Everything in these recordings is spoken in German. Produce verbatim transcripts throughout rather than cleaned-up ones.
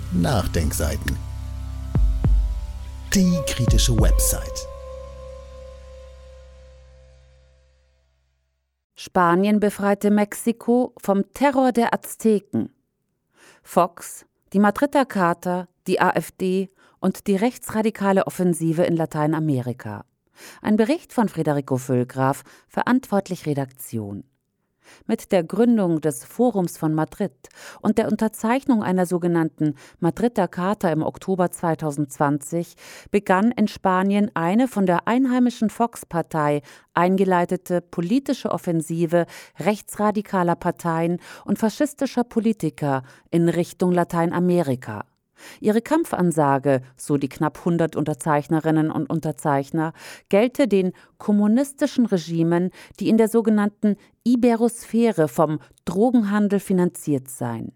Nachdenkseiten. Die kritische Website. Spanien befreite Mexiko vom Terror der Azteken. Fox, die Madrider Charta, die AfD und die rechtsradikale Offensive in Lateinamerika. Ein Bericht von Federico Füllgraf, verantwortlich Redaktion. Mit der Gründung des Forums von Madrid und der Unterzeichnung einer sogenannten Madrider Charta im Oktober zweitausendzwanzig begann in Spanien eine von der einheimischen Vox-Partei eingeleitete politische Offensive rechtsradikaler Parteien und faschistischer Politiker in Richtung Lateinamerika. Ihre Kampfansage, so die knapp hundert Unterzeichnerinnen und Unterzeichner, gelte den kommunistischen Regimen, die in der sogenannten Iberosphäre vom Drogenhandel finanziert seien.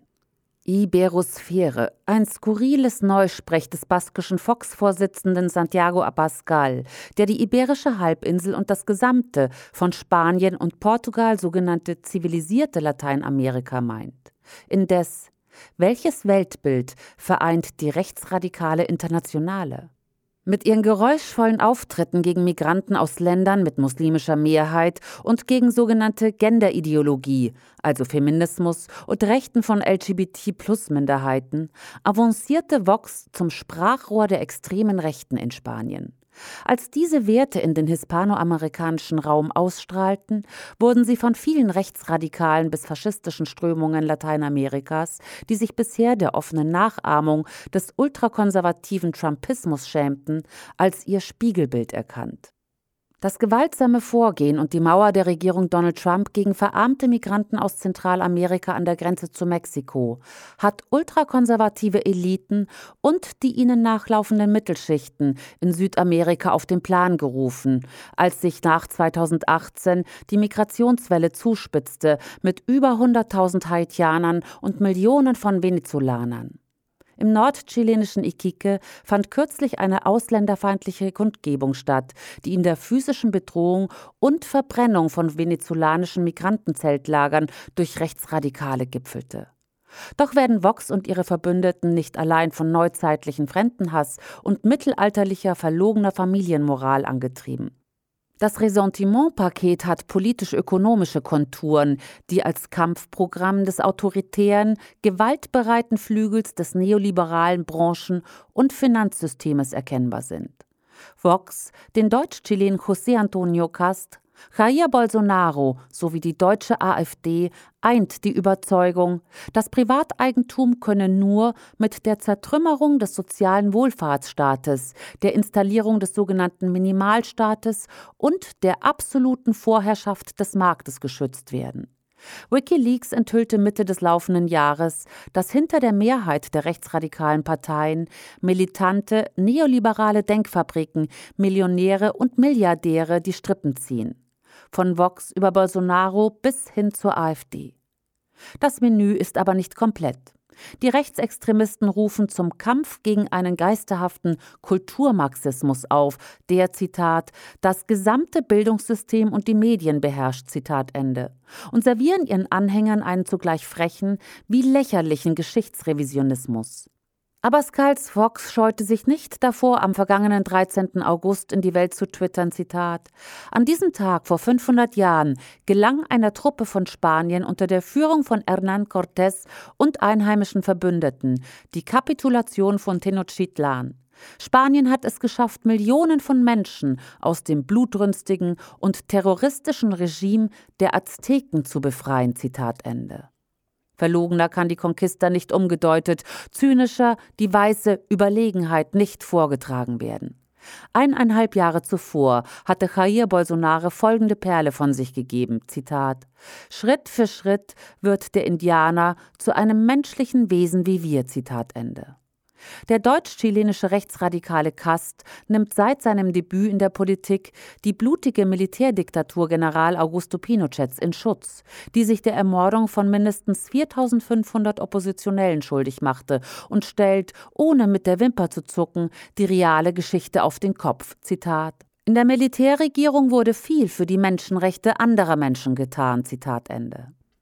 Iberosphäre, ein skurriles Neusprech des baskischen Vox-Vorsitzenden Santiago Abascal, der die iberische Halbinsel und das gesamte von Spanien und Portugal sogenannte zivilisierte Lateinamerika meint. Indes, welches Weltbild vereint die rechtsradikale Internationale? Mit ihren geräuschvollen Auftritten gegen Migranten aus Ländern mit muslimischer Mehrheit und gegen sogenannte Genderideologie, also Feminismus und Rechten von L G B T Plus Minderheiten, avancierte Vox zum Sprachrohr der extremen Rechten in Spanien. Als diese Werte in den hispanoamerikanischen Raum ausstrahlten, wurden sie von vielen rechtsradikalen bis faschistischen Strömungen Lateinamerikas, die sich bisher der offenen Nachahmung des ultrakonservativen Trumpismus schämten, als ihr Spiegelbild erkannt. Das gewaltsame Vorgehen und die Mauer der Regierung Donald Trump gegen verarmte Migranten aus Zentralamerika an der Grenze zu Mexiko hat ultrakonservative Eliten und die ihnen nachlaufenden Mittelschichten in Südamerika auf den Plan gerufen, als sich nach zweitausendachtzehn die Migrationswelle zuspitzte mit über hunderttausend Haitianern und Millionen von Venezolanern. Im nordchilenischen Iquique fand kürzlich eine ausländerfeindliche Kundgebung statt, die in der physischen Bedrohung und Verbrennung von venezolanischen Migrantenzeltlagern durch Rechtsradikale gipfelte. Doch werden Vox und ihre Verbündeten nicht allein von neuzeitlichen Fremdenhass und mittelalterlicher verlogener Familienmoral angetrieben. Das Ressentiment-Paket hat politisch-ökonomische Konturen, die als Kampfprogramm des autoritären, gewaltbereiten Flügels des neoliberalen Branchen- und Finanzsystems erkennbar sind. Vox, den Deutsch-Chilen José Antonio Cast, Jair Bolsonaro sowie die deutsche AfD eint die Überzeugung, das Privateigentum könne nur mit der Zertrümmerung des sozialen Wohlfahrtsstaates, der Installierung des sogenannten Minimalstaates und der absoluten Vorherrschaft des Marktes geschützt werden. WikiLeaks enthüllte Mitte des laufenden Jahres, dass hinter der Mehrheit der rechtsradikalen Parteien militante, neoliberale Denkfabriken, Millionäre und Milliardäre die Strippen ziehen. Von Vox über Bolsonaro bis hin zur AfD. Das Menü ist aber nicht komplett. Die Rechtsextremisten rufen zum Kampf gegen einen geisterhaften Kulturmarxismus auf, der, Zitat, das gesamte Bildungssystem und die Medien beherrscht, Zitat Ende, und servieren ihren Anhängern einen zugleich frechen wie lächerlichen Geschichtsrevisionismus. Abascals Vox scheute sich nicht davor, am vergangenen dreizehnten August in die Welt zu twittern, Zitat, an diesem Tag vor fünfhundert Jahren gelang einer Truppe von Spanien unter der Führung von Hernán Cortés und einheimischen Verbündeten die Kapitulation von Tenochtitlan. Spanien hat es geschafft, Millionen von Menschen aus dem blutrünstigen und terroristischen Regime der Azteken zu befreien, Zitat Ende. Verlogener kann die Conquista nicht umgedeutet, zynischer die weiße Überlegenheit nicht vorgetragen werden. Eineinhalb Jahre zuvor hatte Jair Bolsonaro folgende Perle von sich gegeben, Zitat, Schritt für Schritt wird der Indianer zu einem menschlichen Wesen wie wir, Zitat Ende. Der deutsch-chilenische rechtsradikale Cast nimmt seit seinem Debüt in der Politik die blutige Militärdiktatur General Augusto Pinochets in Schutz, die sich der Ermordung von mindestens viertausendfünfhundert Oppositionellen schuldig machte und stellt, ohne mit der Wimper zu zucken, die reale Geschichte auf den Kopf. Zitat: In der Militärregierung wurde viel für die Menschenrechte anderer Menschen getan. Zitat Ende.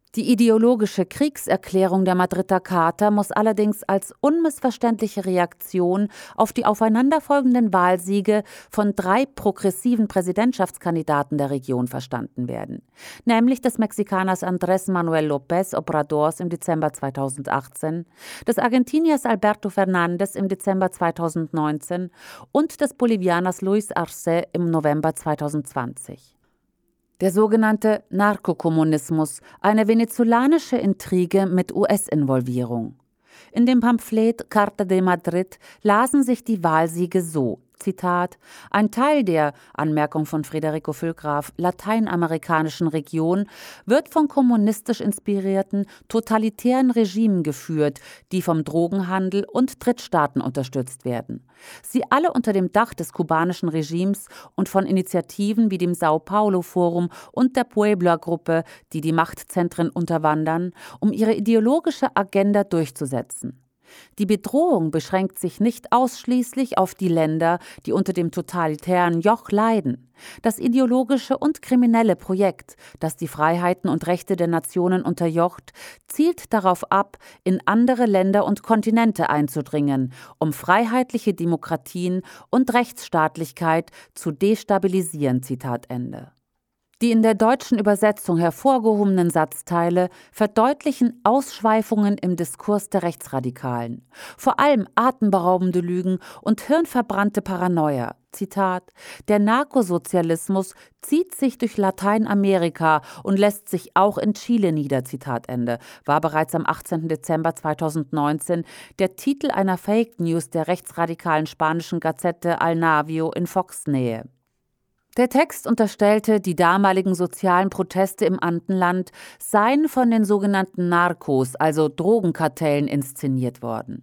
Die ideologische Kriegserklärung der Madrider Charta muss allerdings als unmissverständliche Reaktion auf die aufeinanderfolgenden Wahlsiege von drei progressiven Präsidentschaftskandidaten der Region verstanden werden, nämlich des Mexikaners Andrés Manuel López Obradors im Dezember zweitausendachtzehn, des Argentiniers Alberto Fernández im Dezember zweitausendneunzehn und des Bolivianers Luis Arce im November zweitausendzwanzig. Der sogenannte Narkokommunismus, eine venezolanische Intrige mit U S-Involvierung. In dem Pamphlet Carta de Madrid lasen sich die Wahlsiege so, Zitat, ein Teil der, Anmerkung von Federico Füllgraf, lateinamerikanischen Region wird von kommunistisch inspirierten, totalitären Regimen geführt, die vom Drogenhandel und Drittstaaten unterstützt werden. Sie alle unter dem Dach des kubanischen Regimes und von Initiativen wie dem Sao Paulo Forum und der Puebla-Gruppe, die die Machtzentren unterwandern, um ihre ideologische Agenda durchzusetzen. Die Bedrohung beschränkt sich nicht ausschließlich auf die Länder, die unter dem totalitären Joch leiden. Das ideologische und kriminelle Projekt, das die Freiheiten und Rechte der Nationen unterjocht, zielt darauf ab, in andere Länder und Kontinente einzudringen, um freiheitliche Demokratien und Rechtsstaatlichkeit zu destabilisieren. Zitat Ende. Die in der deutschen Übersetzung hervorgehobenen Satzteile verdeutlichen Ausschweifungen im Diskurs der Rechtsradikalen, vor allem atemberaubende Lügen und hirnverbrannte Paranoia. Zitat: Der Narkosozialismus zieht sich durch Lateinamerika und lässt sich auch in Chile nieder. Zitat Ende, war bereits am achtzehnten Dezember zweitausendneunzehn der Titel einer Fake News der rechtsradikalen spanischen Gazette Al Navio in Fox-Nähe. Der Text unterstellte, die damaligen sozialen Proteste im Andenland seien von den sogenannten Narcos, also Drogenkartellen, inszeniert worden.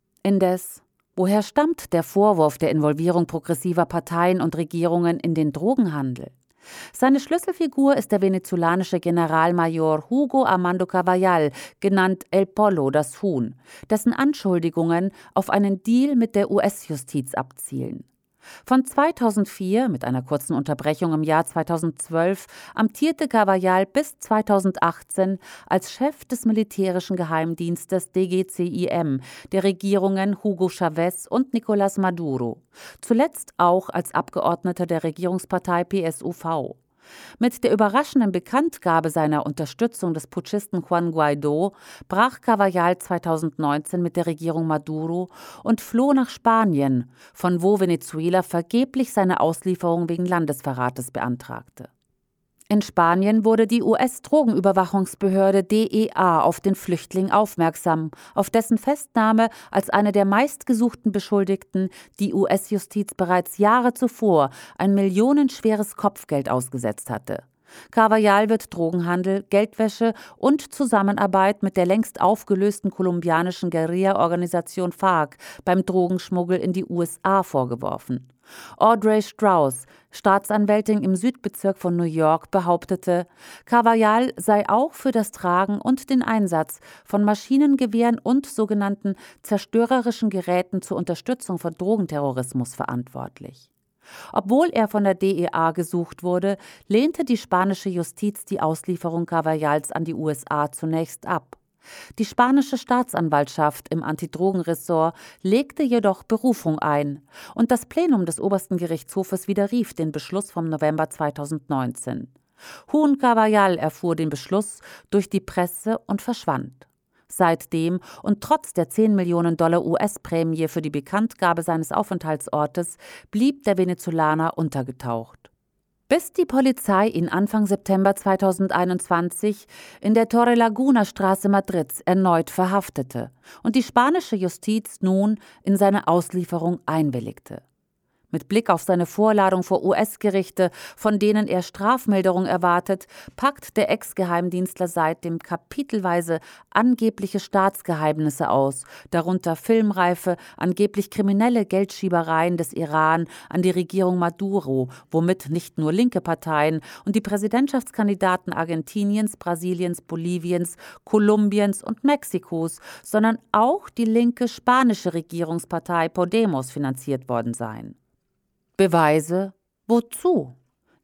Indes, woher stammt der Vorwurf der Involvierung progressiver Parteien und Regierungen in den Drogenhandel? Seine Schlüsselfigur ist der venezolanische Generalmajor Hugo Armando Carvajal, genannt El Pollo, das Huhn, dessen Anschuldigungen auf einen Deal mit der U S-Justiz abzielen. Von zweitausendvier, mit einer kurzen Unterbrechung im Jahr zweitausendzwölf, amtierte Carvajal bis zweitausendachtzehn als Chef des militärischen Geheimdienstes D G C I M, der Regierungen Hugo Chávez und Nicolás Maduro, zuletzt auch als Abgeordneter der Regierungspartei P S U V. Mit der überraschenden Bekanntgabe seiner Unterstützung des Putschisten Juan Guaidó brach Carvajal zweitausendneunzehn mit der Regierung Maduro und floh nach Spanien, von wo Venezuela vergeblich seine Auslieferung wegen Landesverrates beantragte. In Spanien wurde die U S-Drogenüberwachungsbehörde D E A auf den Flüchtling aufmerksam, auf dessen Festnahme als eine der meistgesuchten Beschuldigten die U S-Justiz bereits Jahre zuvor ein millionenschweres Kopfgeld ausgesetzt hatte. Carvajal wird Drogenhandel, Geldwäsche und Zusammenarbeit mit der längst aufgelösten kolumbianischen Guerilla-Organisation FARC beim Drogenschmuggel in die U S A vorgeworfen. Audrey Strauss, Staatsanwältin im Südbezirk von New York, behauptete, Carvajal sei auch für das Tragen und den Einsatz von Maschinengewehren und sogenannten zerstörerischen Geräten zur Unterstützung von Drogenterrorismus verantwortlich. Obwohl er von der D E A gesucht wurde, lehnte die spanische Justiz die Auslieferung Carvajals an die U S A zunächst ab. Die spanische Staatsanwaltschaft im Antidrogenressort legte jedoch Berufung ein und das Plenum des obersten Gerichtshofes widerrief den Beschluss vom November zweitausendneunzehn. Juan Carvajal erfuhr den Beschluss durch die Presse und verschwand. Seitdem und trotz der zehn Millionen Dollar U S-Prämie für die Bekanntgabe seines Aufenthaltsortes blieb der Venezolaner untergetaucht. Bis die Polizei ihn Anfang September zweitausendeinundzwanzig in der Torrelaguna-Straße Madrids erneut verhaftete und die spanische Justiz nun in seine Auslieferung einwilligte. Mit Blick auf seine Vorladung vor U S-Gerichte, von denen er Strafmilderung erwartet, packt der Ex-Geheimdienstler seitdem kapitelweise angebliche Staatsgeheimnisse aus, darunter filmreife, angeblich kriminelle Geldschiebereien des Iran an die Regierung Maduro, womit nicht nur linke Parteien und die Präsidentschaftskandidaten Argentiniens, Brasiliens, Boliviens, Kolumbiens und Mexikos, sondern auch die linke spanische Regierungspartei Podemos finanziert worden seien. Beweise? Wozu?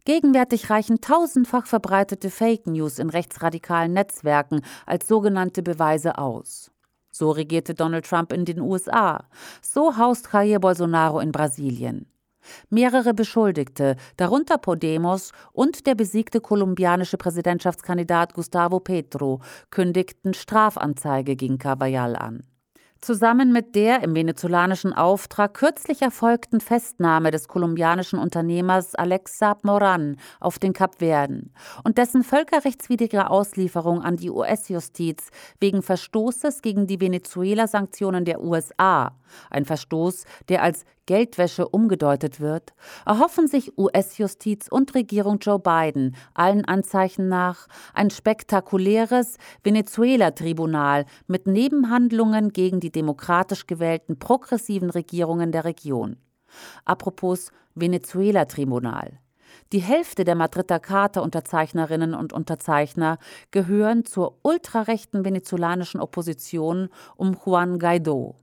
Gegenwärtig reichen tausendfach verbreitete Fake News in rechtsradikalen Netzwerken als sogenannte Beweise aus. So regierte Donald Trump in den U S A. So haust Jair Bolsonaro in Brasilien. Mehrere Beschuldigte, darunter Podemos und der besiegte kolumbianische Präsidentschaftskandidat Gustavo Petro, kündigten Strafanzeige gegen Carvajal an. Zusammen mit der im venezolanischen Auftrag kürzlich erfolgten Festnahme des kolumbianischen Unternehmers Alex Saab Moran auf den Kapverden und dessen völkerrechtswidrige Auslieferung an die U S-Justiz wegen Verstoßes gegen die Venezuela-Sanktionen der U S A, ein Verstoß, der als Geldwäsche umgedeutet wird, erhoffen sich U S-Justiz und Regierung Joe Biden allen Anzeichen nach ein spektakuläres Venezuela-Tribunal mit Nebenhandlungen gegen die demokratisch gewählten progressiven Regierungen der Region. Apropos Venezuela-Tribunal. Die Hälfte der Madrider Charta-Unterzeichnerinnen und Unterzeichner gehören zur ultrarechten venezolanischen Opposition um Juan Guaidó.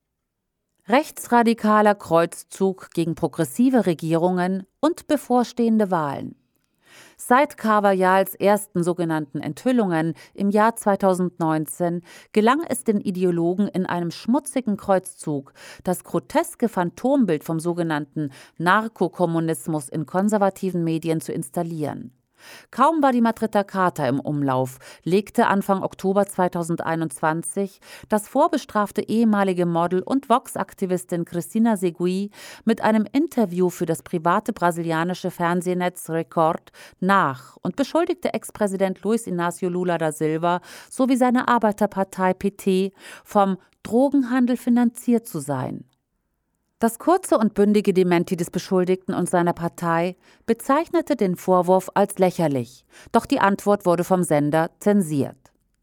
Rechtsradikaler Kreuzzug gegen progressive Regierungen und bevorstehende Wahlen. Seit Carvajals ersten sogenannten Enthüllungen im Jahr zweitausendneunzehn gelang es den Ideologen in einem schmutzigen Kreuzzug, das groteske Phantombild vom sogenannten Narkokommunismus in konservativen Medien zu installieren. Kaum war die Madrider Charta im Umlauf, legte Anfang Oktober zweitausendeinundzwanzig das vorbestrafte ehemalige Model und Vox-Aktivistin Cristina Seguí mit einem Interview für das private brasilianische Fernsehnetz Record nach und beschuldigte Ex-Präsident Luiz Inácio Lula da Silva sowie seine Arbeiterpartei P T vom Drogenhandel finanziert zu sein. Das kurze und bündige Dementi des Beschuldigten und seiner Partei bezeichnete den Vorwurf als lächerlich, doch die Antwort wurde vom Sender zensiert.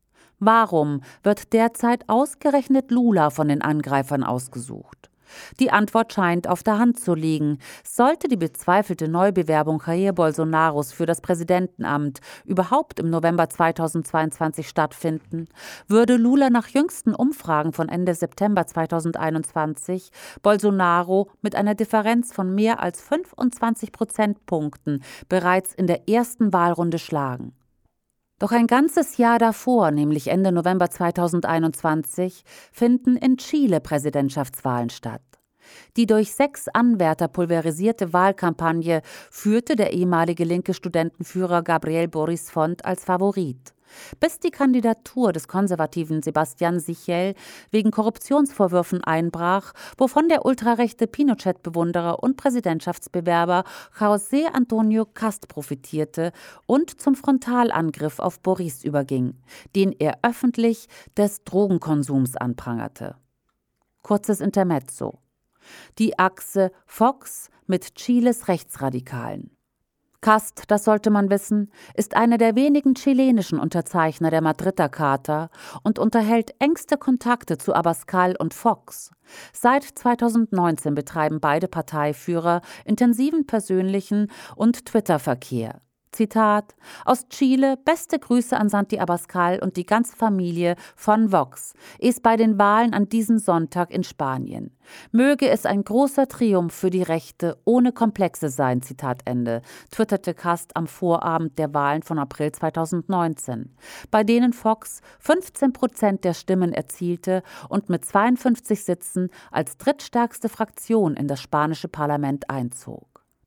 Warum wird derzeit ausgerechnet Lula von den Angreifern ausgesucht? Die Antwort scheint auf der Hand zu liegen. Sollte die bezweifelte Neubewerbung Jair Bolsonaros für das Präsidentenamt überhaupt im November zweitausendzweiundzwanzig stattfinden, würde Lula nach jüngsten Umfragen von Ende September zweitausendeinundzwanzig Bolsonaro mit einer Differenz von mehr als fünfundzwanzig Prozentpunkten bereits in der ersten Wahlrunde schlagen. Doch ein ganzes Jahr davor, nämlich Ende November zweitausendeinundzwanzig, finden in Chile Präsidentschaftswahlen statt. Die durch sechs Anwärter pulverisierte Wahlkampagne führte der ehemalige linke Studentenführer Gabriel Boris Font als Favorit, bis die Kandidatur des konservativen Sebastián Sichel wegen Korruptionsvorwürfen einbrach, wovon der ultrarechte Pinochet-Bewunderer und Präsidentschaftsbewerber José Antonio Cast profitierte und zum Frontalangriff auf Boris überging, den er öffentlich des Drogenkonsums anprangerte. Kurzes Intermezzo. Die Achse Fox mit Chiles Rechtsradikalen. Cast, das sollte man wissen, ist einer der wenigen chilenischen Unterzeichner der Madrider Charta und unterhält engste Kontakte zu Abascal und Fox. Seit zweitausendneunzehn betreiben beide Parteiführer intensiven persönlichen und Twitter-Verkehr. Zitat: Aus Chile, beste Grüße an Santi Abascal und die ganze Familie von Vox, ist bei den Wahlen an diesem Sonntag in Spanien. Möge es ein großer Triumph für die Rechte ohne Komplexe sein, Zitat Ende, twitterte Cast am Vorabend der Wahlen von April zweitausendneunzehn, bei denen Fox fünfzehn Prozent der Stimmen erzielte und mit zweiundfünfzig Sitzen als drittstärkste Fraktion in das spanische Parlament einzog.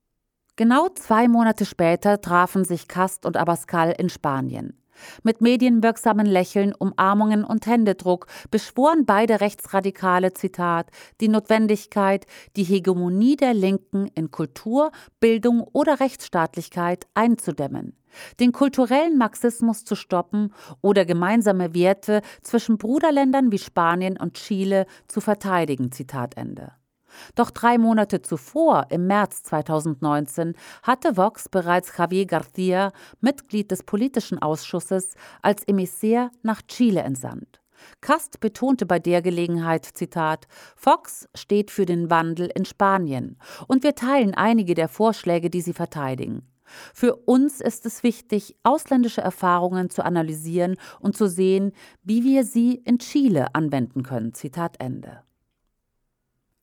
Genau zwei Monate später trafen sich Cast und Abascal in Spanien. Mit medienwirksamen Lächeln, Umarmungen und Händedruck beschworen beide Rechtsradikale, Zitat, die Notwendigkeit, die Hegemonie der Linken in Kultur, Bildung oder Rechtsstaatlichkeit einzudämmen, den kulturellen Marxismus zu stoppen oder gemeinsame Werte zwischen Bruderländern wie Spanien und Chile zu verteidigen, Zitat Ende. Doch drei Monate zuvor, im März zweitausendneunzehn, hatte Vox bereits Javier García, Mitglied des politischen Ausschusses, als Emissär nach Chile entsandt. Cast betonte bei der Gelegenheit, Zitat, Vox steht für den Wandel in Spanien und wir teilen einige der Vorschläge, die sie verteidigen. Für uns ist es wichtig, ausländische Erfahrungen zu analysieren und zu sehen, wie wir sie in Chile anwenden können, Zitat Ende.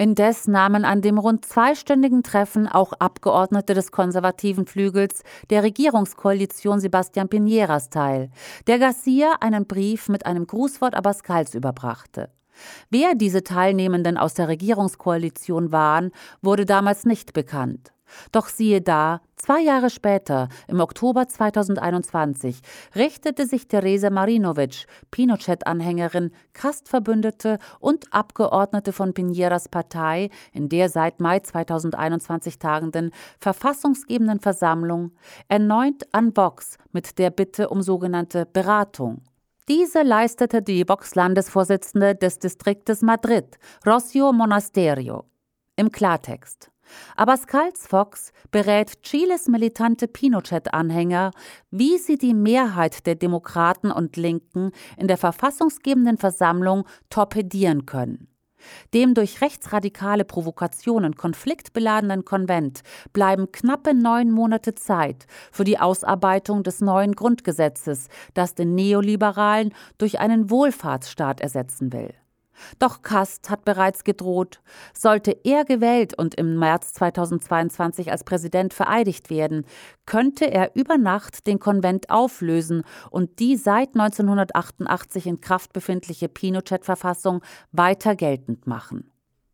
Indes nahmen an dem rund zweistündigen Treffen auch Abgeordnete des konservativen Flügels der Regierungskoalition Sebastián Piñeras teil, der García einen Brief mit einem Grußwort Abascals überbrachte. Wer diese Teilnehmenden aus der Regierungskoalition waren, wurde damals nicht bekannt. Doch siehe da, zwei Jahre später, im Oktober zweitausendeinundzwanzig, richtete sich Teresa Marinovic, Pinochet-Anhängerin, Kastverbündete und Abgeordnete von Piñeras Partei in der seit Mai zweitausendeinundzwanzig tagenden verfassungsgebenden Versammlung, erneut an Vox mit der Bitte um sogenannte Beratung. Diese leistete die Vox-Landesvorsitzende des Distriktes Madrid, Rocío Monasterio. Im Klartext: Abascals Vox berät Chiles militante Pinochet-Anhänger, wie sie die Mehrheit der Demokraten und Linken in der verfassungsgebenden Versammlung torpedieren können. Dem durch rechtsradikale Provokationen konfliktbeladenen Konvent bleiben knappe neun Monate Zeit für die Ausarbeitung des neuen Grundgesetzes, das den Neoliberalen durch einen Wohlfahrtsstaat ersetzen will. Doch Kast hat bereits gedroht, sollte er gewählt und im März zweitausendzweiundzwanzig als Präsident vereidigt werden, könnte er über Nacht den Konvent auflösen und die seit neunzehnhundertachtundachtzig in Kraft befindliche Pinochet-Verfassung weiter geltend machen.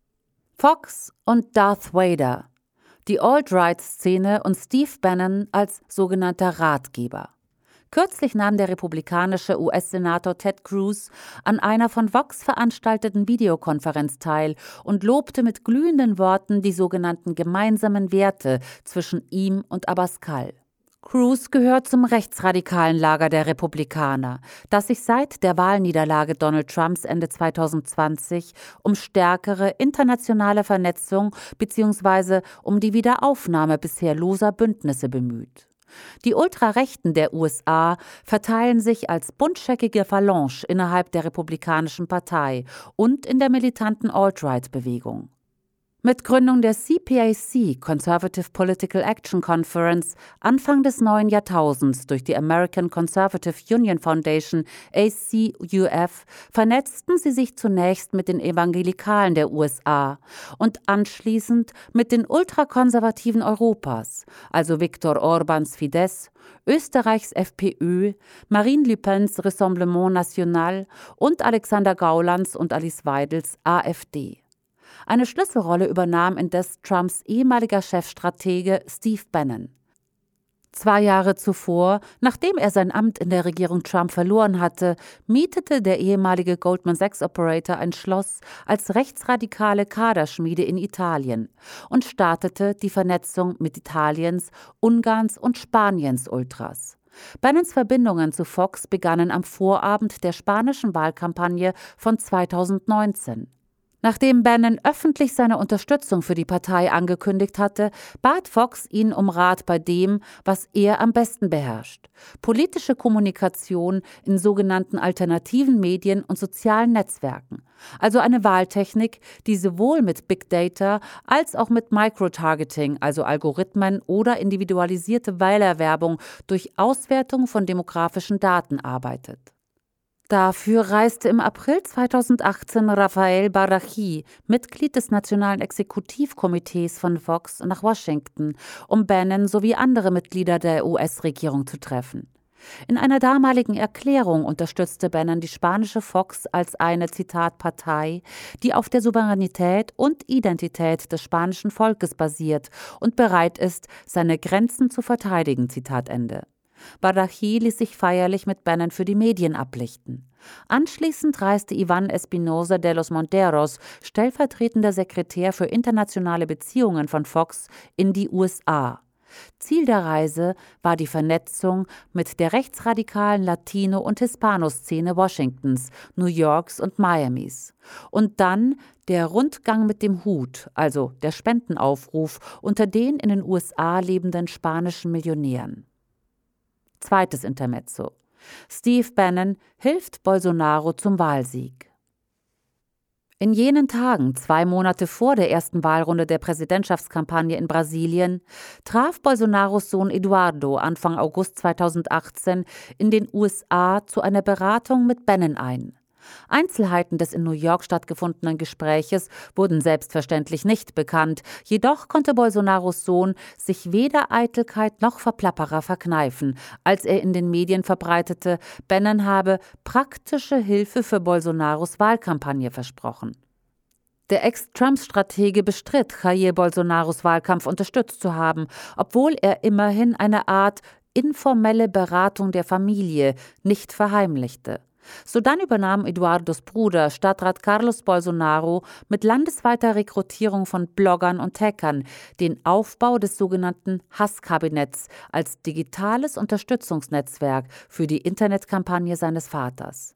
Fox und Darth Vader, die Alt-Right-Szene und Steve Bannon als sogenannter Ratgeber. Kürzlich nahm der republikanische U S-Senator Ted Cruz an einer von Vox veranstalteten Videokonferenz teil und lobte mit glühenden Worten die sogenannten gemeinsamen Werte zwischen ihm und Abascal. Cruz gehört zum rechtsradikalen Lager der Republikaner, das sich seit der Wahlniederlage Donald Trumps Ende zweitausendzwanzig um stärkere internationale Vernetzung bzw. um die Wiederaufnahme bisher loser Bündnisse bemüht. Die Ultrarechten der U S A verteilen sich als buntscheckige Phalange innerhalb der Republikanischen Partei und in der militanten Alt-Right-Bewegung. Mit Gründung der C P A C, Conservative Political Action Conference, Anfang des neuen Jahrtausends durch die American Conservative Union Foundation, A C U F, vernetzten sie sich zunächst mit den Evangelikalen der U S A und anschließend mit den Ultrakonservativen Europas, also Viktor Orbáns Fidesz, Österreichs F P Ö, Marine Le Pens Rassemblement National und Alexander Gaulands und Alice Weidels A f D. Eine Schlüsselrolle übernahm indes Trumps ehemaliger Chefstratege Steve Bannon. Zwei Jahre zuvor, nachdem er sein Amt in der Regierung Trump verloren hatte, mietete der ehemalige Goldman Sachs-Operator ein Schloss als rechtsradikale Kaderschmiede in Italien und startete die Vernetzung mit Italiens, Ungarns und Spaniens Ultras. Bannons Verbindungen zu Fox begannen am Vorabend der spanischen Wahlkampagne von zweitausendneunzehn. Nachdem Bannon öffentlich seine Unterstützung für die Partei angekündigt hatte, bat Fox ihn um Rat bei dem, was er am besten beherrscht: politische Kommunikation in sogenannten alternativen Medien und sozialen Netzwerken. Also eine Wahltechnik, die sowohl mit Big Data als auch mit Microtargeting, also Algorithmen oder individualisierte Wählerwerbung durch Auswertung von demografischen Daten arbeitet. Dafür reiste im April zweitausendachtzehn Rafael Barají, Mitglied des Nationalen Exekutivkomitees von Fox, nach Washington, um Bannon sowie andere Mitglieder der U S-Regierung zu treffen. In einer damaligen Erklärung unterstützte Bannon die spanische Fox als eine, Zitat, Partei, die auf der Souveränität und Identität des spanischen Volkes basiert und bereit ist, seine Grenzen zu verteidigen, Zitat Ende. Barají ließ sich feierlich mit Bannon für die Medien ablichten. Anschließend reiste Iván Espinosa de los Monteros, stellvertretender Sekretär für internationale Beziehungen von Fox, in die U S A. Ziel der Reise war die Vernetzung mit der rechtsradikalen Latino- und Hispano-Szene Washingtons, New Yorks und Miamis. Und dann der Rundgang mit dem Hut, also der Spendenaufruf unter den in den U S A lebenden spanischen Millionären. Zweites Intermezzo. Steve Bannon hilft Bolsonaro zum Wahlsieg. In jenen Tagen, zwei Monate vor der ersten Wahlrunde der Präsidentschaftskampagne in Brasilien, traf Bolsonaros Sohn Eduardo Anfang August zweitausendachtzehn in den U S A zu einer Beratung mit Bannon ein. Einzelheiten des in New York stattgefundenen Gespräches wurden selbstverständlich nicht bekannt, jedoch konnte Bolsonaros Sohn sich weder Eitelkeit noch Verplapperer verkneifen, als er in den Medien verbreitete, Bannon habe praktische Hilfe für Bolsonaros Wahlkampagne versprochen. Der Ex-Trump-Stratege bestritt, Jair Bolsonaros Wahlkampf unterstützt zu haben, obwohl er immerhin eine Art informelle Beratung der Familie nicht verheimlichte. Sodann übernahm Eduardos Bruder, Stadtrat Carlos Bolsonaro, mit landesweiter Rekrutierung von Bloggern und Hackern den Aufbau des sogenannten Hasskabinetts als digitales Unterstützungsnetzwerk für die Internetkampagne seines Vaters.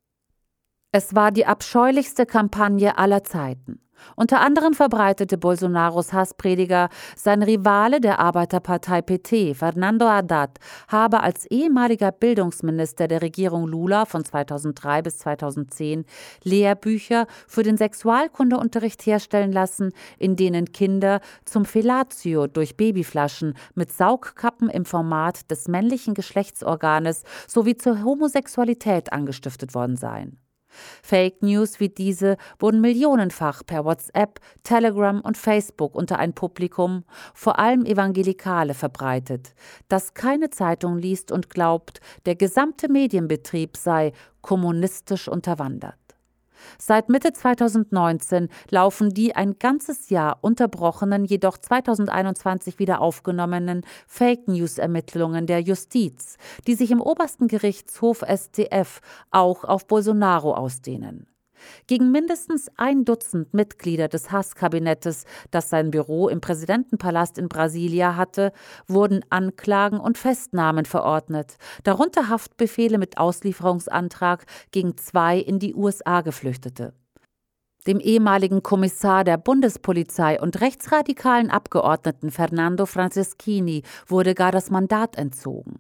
Es war die abscheulichste Kampagne aller Zeiten. Unter anderem verbreitete Bolsonaros Hassprediger, sein Rivale der Arbeiterpartei P T, Fernando Haddad, habe als ehemaliger Bildungsminister der Regierung Lula von zweitausenddrei bis zweitausendzehn Lehrbücher für den Sexualkundeunterricht herstellen lassen, in denen Kinder zum Fellatio durch Babyflaschen mit Saugkappen im Format des männlichen Geschlechtsorganes sowie zur Homosexualität angestiftet worden seien. Fake News wie diese wurden millionenfach per WhatsApp, Telegram und Facebook unter ein Publikum, vor allem Evangelikale, verbreitet, das keine Zeitung liest und glaubt, der gesamte Medienbetrieb sei kommunistisch unterwandert. Seit Mitte zweitausendneunzehn laufen die ein ganzes Jahr unterbrochenen, jedoch zweitausendeinundzwanzig wieder aufgenommenen Fake-News-Ermittlungen der Justiz, die sich im obersten Gerichtshof S T F auch auf Bolsonaro ausdehnen. Gegen mindestens ein Dutzend Mitglieder des Hasskabinettes, das sein Büro im Präsidentenpalast in Brasilia hatte, wurden Anklagen und Festnahmen verordnet, darunter Haftbefehle mit Auslieferungsantrag gegen zwei in die U S A Geflüchtete. Dem ehemaligen Kommissar der Bundespolizei und rechtsradikalen Abgeordneten Fernando Franceschini wurde gar das Mandat entzogen.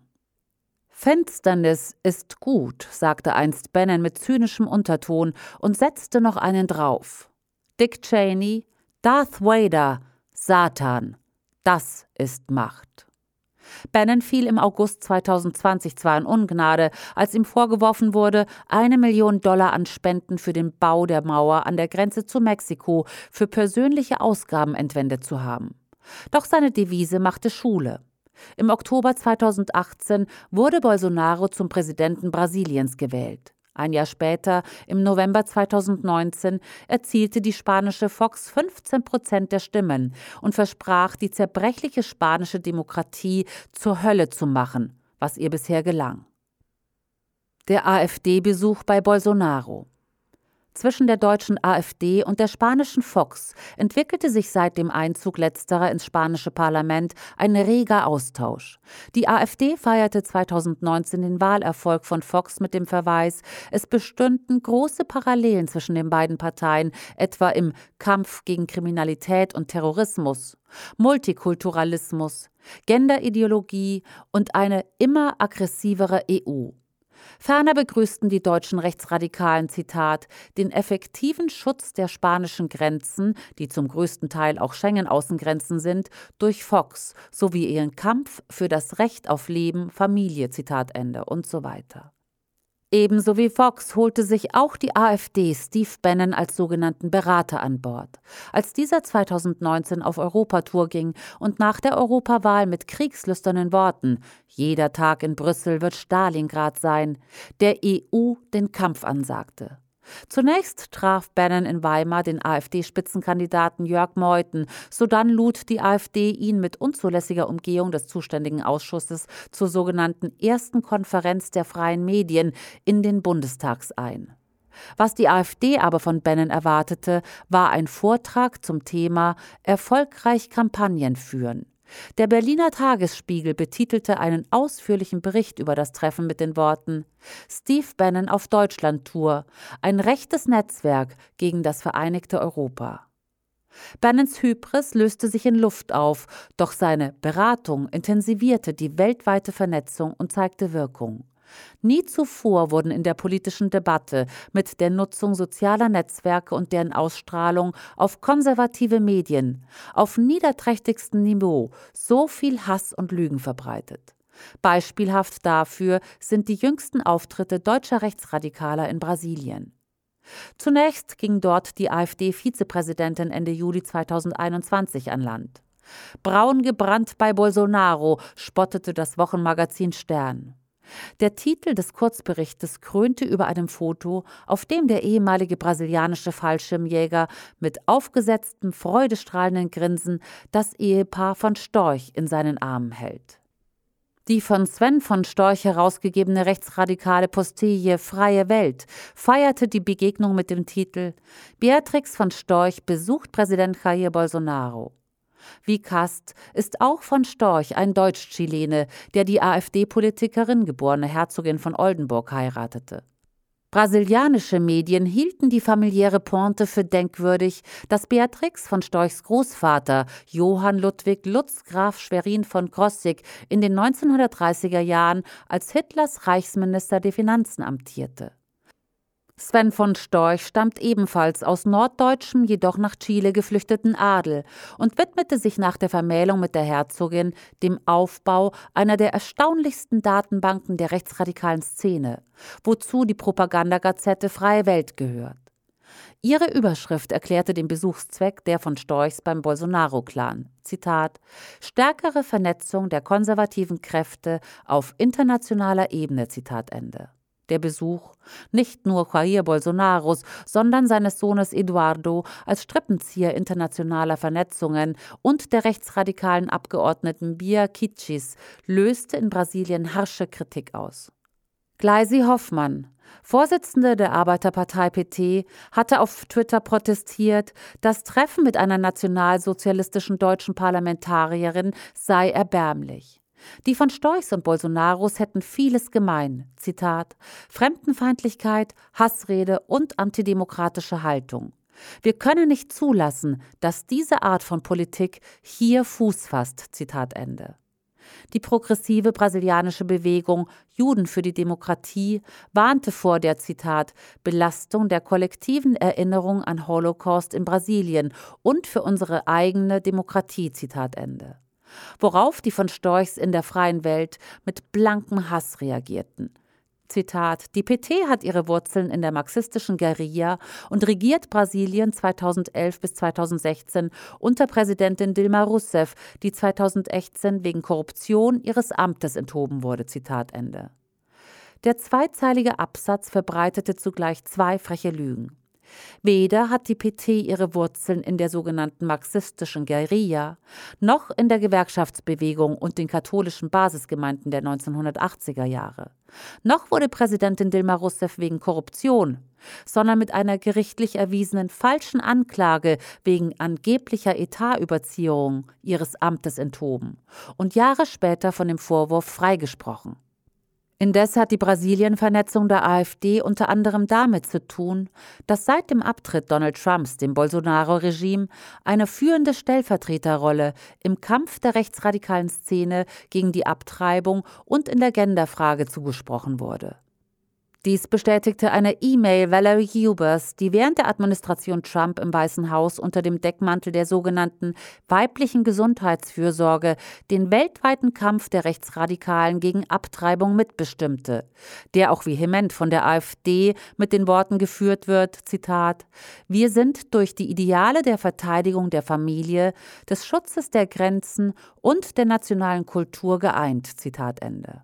Finsternis ist gut, sagte einst Bannon mit zynischem Unterton und setzte noch einen drauf. Dick Cheney, Darth Vader, Satan, das ist Macht. Bannon fiel im August zweitausendzwanzig zwar in Ungnade, als ihm vorgeworfen wurde, eine Million Dollar an Spenden für den Bau der Mauer an der Grenze zu Mexiko für persönliche Ausgaben entwendet zu haben. Doch seine Devise machte Schule. Im Oktober zweitausendachtzehn wurde Bolsonaro zum Präsidenten Brasiliens gewählt. Ein Jahr später, im November zweitausendneunzehn, erzielte die spanische Fox fünfzehn Prozent der Stimmen und versprach, die zerbrechliche spanische Demokratie zur Hölle zu machen, was ihr bisher gelang. Der AfD-Besuch bei Bolsonaro. Zwischen der deutschen AfD und der spanischen Fox entwickelte sich seit dem Einzug letzterer ins spanische Parlament ein reger Austausch. Die AfD feierte zweitausendneunzehn den Wahlerfolg von Fox mit dem Verweis, es bestünden große Parallelen zwischen den beiden Parteien, etwa im Kampf gegen Kriminalität und Terrorismus, Multikulturalismus, Genderideologie und eine immer aggressivere E U. Ferner begrüßten die deutschen Rechtsradikalen, Zitat, den effektiven Schutz der spanischen Grenzen, die zum größten Teil auch Schengen-Außengrenzen sind, durch Fox, sowie ihren Kampf für das Recht auf Leben, Familie, Zitat Ende und so weiter. Ebenso wie Fox holte sich auch die AfD Steve Bannon als sogenannten Berater an Bord. Als dieser zweitausendneunzehn auf Europatour ging und nach der Europawahl mit kriegslüsternen Worten »Jeder Tag in Brüssel wird Stalingrad sein«, der E U den Kampf ansagte. Zunächst traf Bannon in Weimar den AfD-Spitzenkandidaten Jörg Meuthen, sodann lud die AfD ihn mit unzulässiger Umgehung des zuständigen Ausschusses zur sogenannten ersten Konferenz der freien Medien in den Bundestags ein. Was die AfD aber von Bannon erwartete, war ein Vortrag zum Thema »Erfolgreich Kampagnen führen«. Der Berliner Tagesspiegel betitelte einen ausführlichen Bericht über das Treffen mit den Worten »Steve Bannon auf Deutschlandtour, ein rechtes Netzwerk gegen das vereinigte Europa«. Bannons Hybris löste sich in Luft auf, doch seine Beratung intensivierte die weltweite Vernetzung und zeigte Wirkung. Nie zuvor wurden in der politischen Debatte mit der Nutzung sozialer Netzwerke und deren Ausstrahlung auf konservative Medien auf niederträchtigstem Niveau so viel Hass und Lügen verbreitet. Beispielhaft dafür sind die jüngsten Auftritte deutscher Rechtsradikaler in Brasilien. Zunächst ging dort die AfD-Vizepräsidentin Ende Juli zweitausendeinundzwanzig an Land. Braun gebrannt bei Bolsonaro, spottete das Wochenmagazin Stern. Der Titel des Kurzberichtes krönte über einem Foto, auf dem der ehemalige brasilianische Fallschirmjäger mit aufgesetztem, freudestrahlenden Grinsen das Ehepaar von Storch in seinen Armen hält. Die von Sven von Storch herausgegebene rechtsradikale Postille Freie Welt feierte die Begegnung mit dem Titel »Beatrix von Storch besucht Präsident Jair Bolsonaro«. Wie Kast ist auch von Storch ein Deutsch-Chilene, der die AfD-Politikerin, geborene Herzogin von Oldenburg, heiratete. Brasilianische Medien hielten die familiäre Pointe für denkwürdig, dass Beatrix von Storchs Großvater Johann Ludwig Lutz Graf Schwerin von Krosigk in den neunzehnhundertdreißiger Jahren als Hitlers Reichsminister der Finanzen amtierte. Sven von Storch stammt ebenfalls aus norddeutschem, jedoch nach Chile geflüchteten Adel und widmete sich nach der Vermählung mit der Herzogin dem Aufbau einer der erstaunlichsten Datenbanken der rechtsradikalen Szene, wozu die Propagandagazette Freie Welt gehört. Ihre Überschrift erklärte den Besuchszweck der von Storchs beim Bolsonaro-Clan. Zitat: »Stärkere Vernetzung der konservativen Kräfte auf internationaler Ebene«. Zitat Ende. Der Besuch nicht nur Jair Bolsonaros, sondern seines Sohnes Eduardo als Strippenzieher internationaler Vernetzungen und der rechtsradikalen Abgeordneten Bia Kicis löste in Brasilien harsche Kritik aus. Gleisi Hoffmann, Vorsitzende der Arbeiterpartei P T, hatte auf Twitter protestiert, das Treffen mit einer nationalsozialistischen deutschen Parlamentarierin sei erbärmlich. Die von Storchs und Bolsonaros hätten vieles gemein, Zitat, Fremdenfeindlichkeit, Hassrede und antidemokratische Haltung. Wir können nicht zulassen, dass diese Art von Politik hier Fuß fasst, Zitat Ende. Die progressive brasilianische Bewegung Juden für die Demokratie warnte vor der, Zitat, Belastung der kollektiven Erinnerung an Holocaust in Brasilien und für unsere eigene Demokratie, Zitat Ende. Worauf die von Storchs in der Freien Welt mit blankem Hass reagierten. Zitat: Die P T hat ihre Wurzeln in der marxistischen Guerilla und regiert Brasilien zweitausendelf bis zweitausendsechzehn unter Präsidentin Dilma Rousseff, die zweitausendsechzehn wegen Korruption ihres Amtes enthoben wurde. Zitat Ende. Der zweizeilige Absatz verbreitete zugleich zwei freche Lügen. Weder hat die P T ihre Wurzeln in der sogenannten marxistischen Guerilla, noch in der Gewerkschaftsbewegung und den katholischen Basisgemeinden der neunzehnhundertachtziger Jahre. Noch wurde Präsidentin Dilma Rousseff wegen Korruption, sondern mit einer gerichtlich erwiesenen falschen Anklage wegen angeblicher Etatüberziehung ihres Amtes enthoben und Jahre später von dem Vorwurf freigesprochen. Indes hat die Brasilien-Vernetzung der AfD unter anderem damit zu tun, dass seit dem Abtritt Donald Trumps dem Bolsonaro-Regime eine führende Stellvertreterrolle im Kampf der rechtsradikalen Szene gegen die Abtreibung und in der Genderfrage zugesprochen wurde. Dies bestätigte eine E-Mail Valerie Hubers, die während der Administration Trump im Weißen Haus unter dem Deckmantel der sogenannten weiblichen Gesundheitsfürsorge den weltweiten Kampf der Rechtsradikalen gegen Abtreibung mitbestimmte, der auch vehement von der AfD mit den Worten geführt wird, Zitat, wir sind durch die Ideale der Verteidigung der Familie, des Schutzes der Grenzen und der nationalen Kultur geeint, Zitat Ende.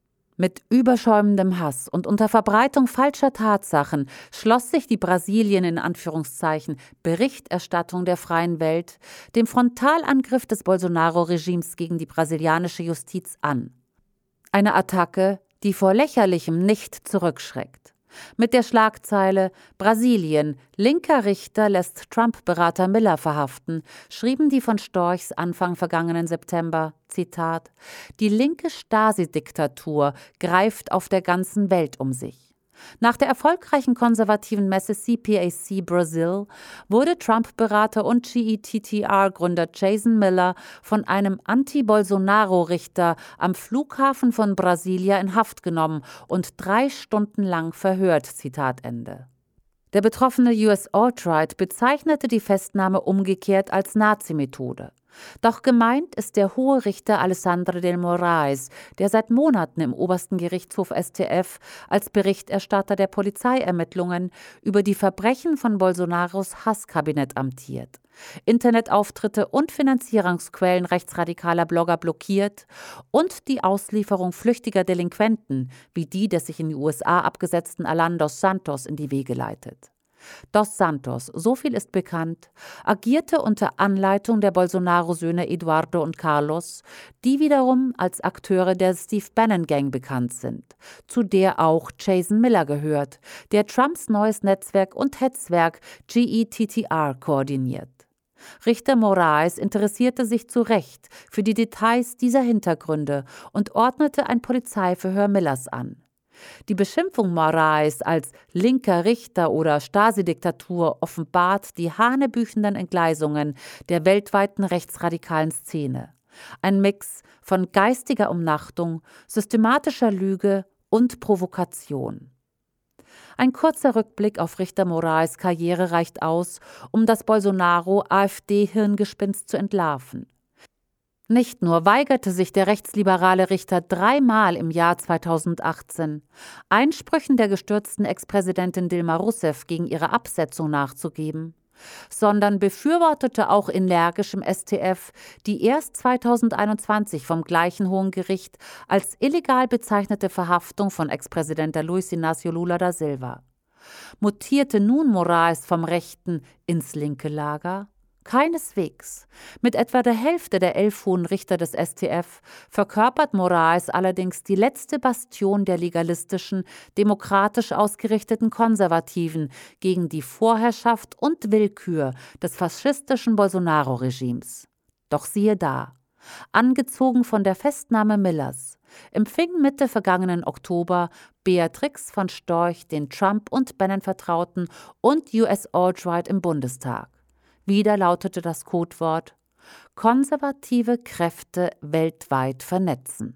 Mit überschäumendem Hass und unter Verbreitung falscher Tatsachen schloss sich die Brasilien in Anführungszeichen Berichterstattung der Freien Welt dem Frontalangriff des Bolsonaro-Regimes gegen die brasilianische Justiz an. Eine Attacke, die vor Lächerlichem nicht zurückschreckt. Mit der Schlagzeile »Brasilien, linker Richter lässt Trump-Berater Miller verhaften«, schrieben die von Storchs Anfang vergangenen September, Zitat, »Die linke Stasi-Diktatur greift auf der ganzen Welt um sich«. Nach der erfolgreichen konservativen Messe C P A C Brasil wurde Trump-Berater und G E T T R-Gründer Jason Miller von einem Anti-Bolsonaro-Richter am Flughafen von Brasilia in Haft genommen und drei Stunden lang verhört, Zitat Ende. Der betroffene U S Alt-Right bezeichnete die Festnahme umgekehrt als Nazi-Methode. Doch gemeint ist der hohe Richter Alessandro de Moraes, der seit Monaten im obersten Gerichtshof S T F als Berichterstatter der Polizeiermittlungen über die Verbrechen von Bolsonaros Hasskabinett amtiert, Internetauftritte und Finanzierungsquellen rechtsradikaler Blogger blockiert und die Auslieferung flüchtiger Delinquenten wie die des sich in die U S A abgesetzten Alan dos Santos in die Wege leitet. Dos Santos, so viel ist bekannt, agierte unter Anleitung der Bolsonaro-Söhne Eduardo und Carlos, die wiederum als Akteure der Steve Bannon-Gang bekannt sind, zu der auch Jason Miller gehört, der Trumps neues Netzwerk und Hetzwerk G E T T R koordiniert. Richter Moraes interessierte sich zu Recht für die Details dieser Hintergründe und ordnete ein Polizeiverhör Millers an. Die Beschimpfung Moraes als linker Richter oder Stasi-Diktatur offenbart die hanebüchenden Entgleisungen der weltweiten rechtsradikalen Szene. Ein Mix von geistiger Umnachtung, systematischer Lüge und Provokation. Ein kurzer Rückblick auf Richter Moraes' Karriere reicht aus, um das Bolsonaro-A f D-Hirngespinst zu entlarven. Nicht nur weigerte sich der rechtsliberale Richter dreimal im Jahr zweitausendachtzehn, Einsprüchen der gestürzten Ex-Präsidentin Dilma Rousseff gegen ihre Absetzung nachzugeben, sondern befürwortete auch energisch im S T F die erst zweitausendeinundzwanzig vom gleichen Hohen Gericht als illegal bezeichnete Verhaftung von Ex-Präsident Luiz Inácio Lula da Silva. Mutierte nun Moraes vom rechten ins linke Lager? Keineswegs. Mit etwa der Hälfte der elf hohen Richter des S T F verkörpert Moraes allerdings die letzte Bastion der legalistischen, demokratisch ausgerichteten Konservativen gegen die Vorherrschaft und Willkür des faschistischen Bolsonaro-Regimes. Doch siehe da, angezogen von der Festnahme Millers, empfing Mitte vergangenen Oktober Beatrix von Storch den Trump und Bannon Vertrauten und U S Alt-Right im Bundestag. Wieder lautete das Codewort konservative Kräfte weltweit vernetzen.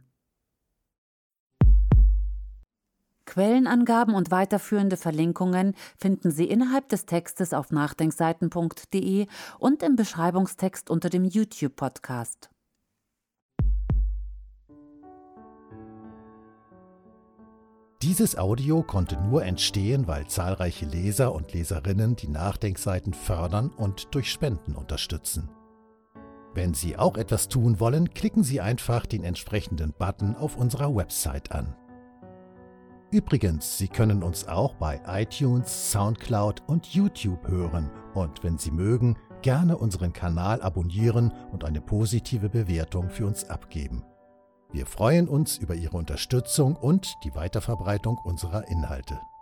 Quellenangaben und weiterführende Verlinkungen finden Sie innerhalb des Textes auf nachdenkseiten punkt de und im Beschreibungstext unter dem YouTube-Podcast. Dieses Audio konnte nur entstehen, weil zahlreiche Leser und Leserinnen die Nachdenkseiten fördern und durch Spenden unterstützen. Wenn Sie auch etwas tun wollen, klicken Sie einfach den entsprechenden Button auf unserer Website an. Übrigens, Sie können uns auch bei iTunes, Soundcloud und YouTube hören und wenn Sie mögen, gerne unseren Kanal abonnieren und eine positive Bewertung für uns abgeben. Wir freuen uns über Ihre Unterstützung und die Weiterverbreitung unserer Inhalte.